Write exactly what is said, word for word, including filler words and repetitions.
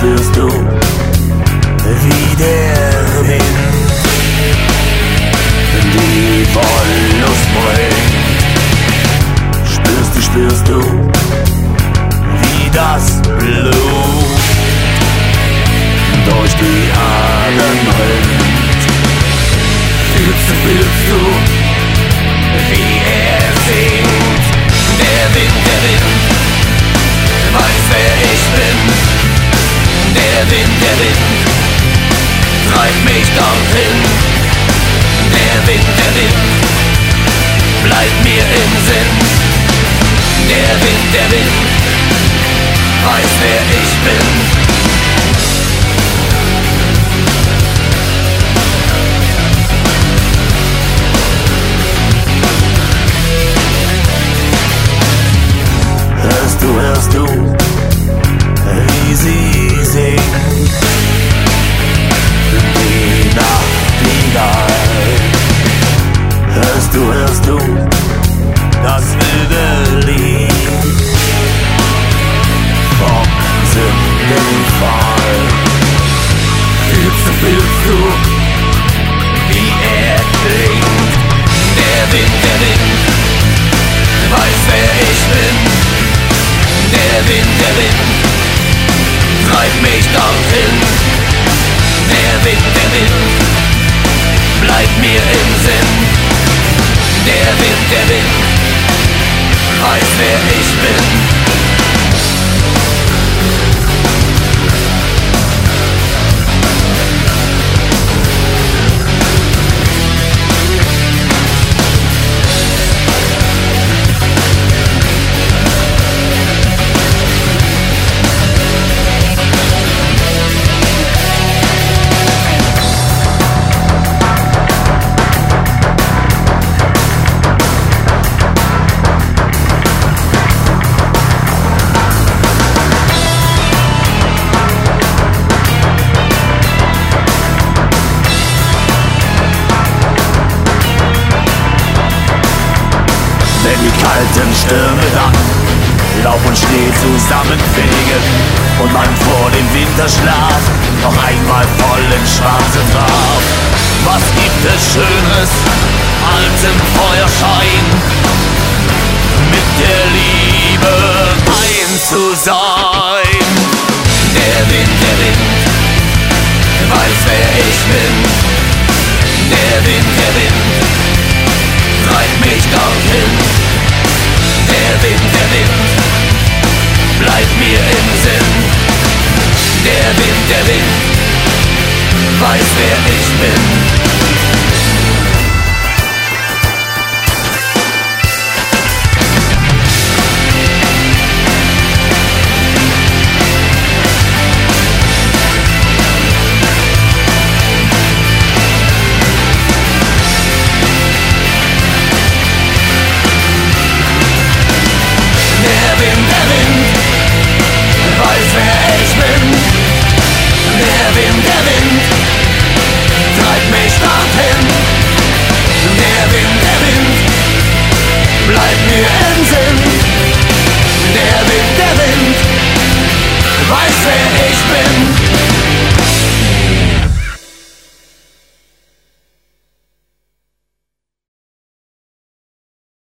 spürst du, wie der Wind die Wollust bringt. Spürst du, spürst du, wie das Blut durch die Adern rinnt. Fühlst du, fühlst du, wie er singt. Der Wind, der Wind, weiß wer ich bin. Der Wind, der Wind, treibt mich dorthin. Der Wind, der Wind, bleibt mir im Sinn. Der Wind, der Wind, weiß wer ich bin. Hörst du, hörst du, wie sie singt, die Nachtigall. Hörst du, hörst du, das wilde Lied vom Sündenfall. Fühlst du, fühlst du, wie er klingt. Der Wind, der Wind, weiß wer ich bin. Der Wind, der Wind, treibt mich dorthin. Der Wind, der Wind, bleibt mir im Sinn. Der Wind, der Wind, weiß wer ich bin. Wenn die kalten Stürme dann Laub und Schnee zusammenfegen und man vor dem Winterschlaf noch einmal voll in schwarze traf. Was gibt es Schönes als im Feuerschein mit der Liebe eins zu sein? Der Wind, der Wind, weiß wer ich bin. Der Wind, der Wind, treibt mich dorthin. Der Wind, der Wind, bleibt mir im Sinn. Der Wind, der Wind, weiß wer ich bin.